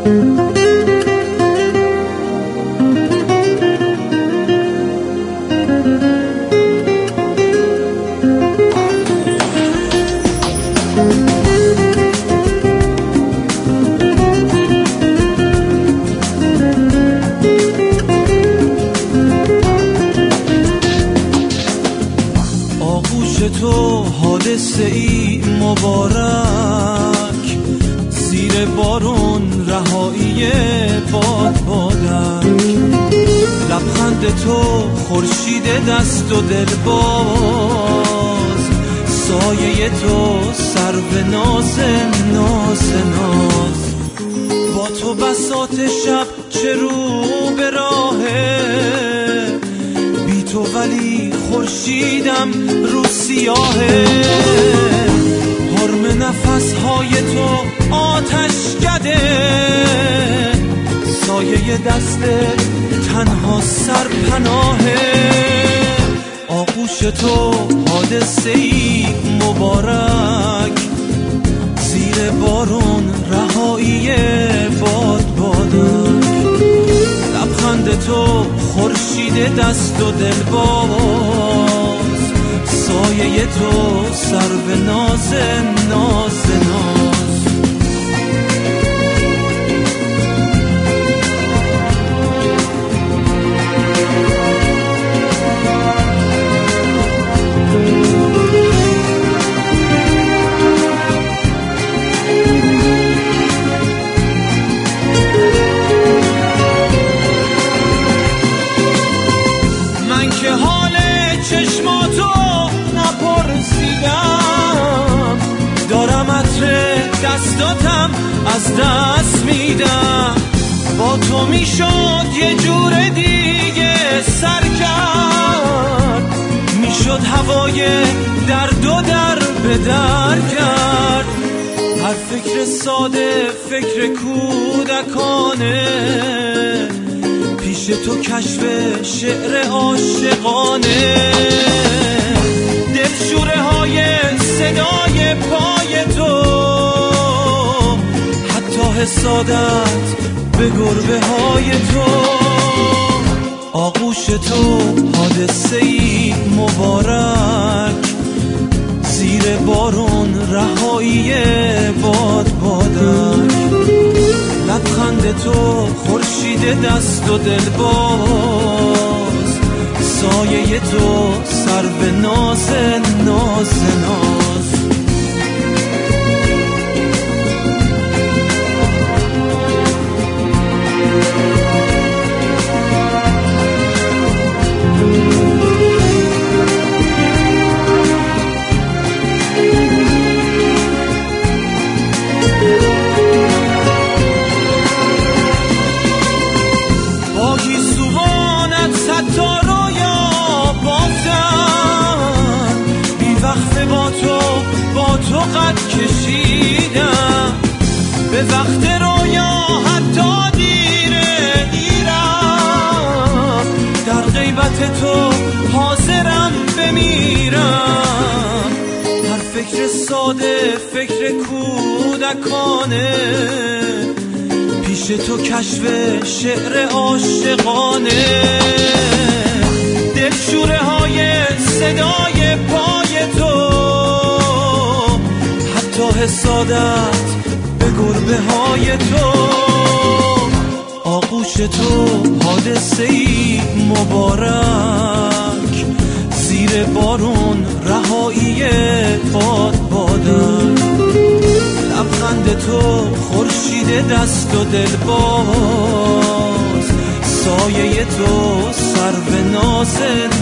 تو حادثه ای مبارک، زیر بارون رهایی بادک، لبخند تو خورشید دست و دل باز، سایه تو سرو ناز ناز ناز. با تو بساط شب چه رو به راهه، بی تو ولی خورشیدم رو سیاهه. حرم نفسهای تو آتشکده، سایه دست تنها سرپناهه. آغوش تو حادثه ای مبارک، زیر بارون رهایی بادک، لبخند تو خورشید دست و دل باز، سایه تو سرو ناز ناز ناز. که حال چشماتو نپرسیدم، دارم عطر دستاتم از دست میدم. با تو میشد یه جور دیگه سر کرد، میشد هوای درد و در به در کرد. هر فکر ساده فکر کودکانه، پیش تو کشف شعر عاشقانه. دلشوره های صدای پای تو، حتی حسادت به گربه های تو. آغوش تو حادثه ای مبارک، زیر بارون رهایی بادک، لبخند تو خورشید دست و دل باز، سایه تو سرو ناز ناز ناز. با تو قد کشیدم، به وقت رویا حتی دیرم، در غیبت تو حاضرم بمیرم. هر فکر ساده فکر کودکانه، پیش تو کشف شعر عاشقانه. دلشوره های صدای پای تو، حتی حسادت به گربه های تو. آغوش تو حادثه ای مبارک، زیر بارون رهایی بادک، لبخند تو خورشید دست و دل باز، سایه تو سرو ناز